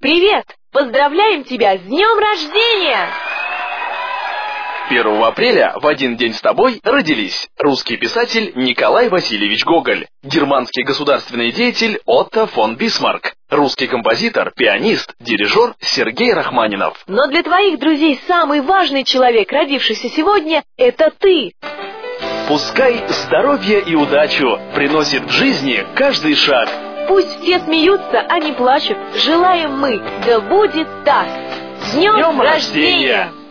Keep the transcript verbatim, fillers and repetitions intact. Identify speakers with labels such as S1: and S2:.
S1: Привет! Поздравляем тебя с днем рождения!
S2: первого апреля в один день с тобой родились русский писатель Николай Васильевич Гоголь, германский государственный деятель Отто фон Бисмарк, русский композитор, пианист, дирижер Сергей Рахманинов.
S1: Но для твоих друзей самый важный человек, родившийся сегодня, это ты.
S2: Пускай здоровье и удачу приносит в жизни каждый шаг.
S1: Пусть все смеются, а не плачут. Желаем мы, да будет так. С днем,
S2: Днем
S1: рождения!
S2: рождения!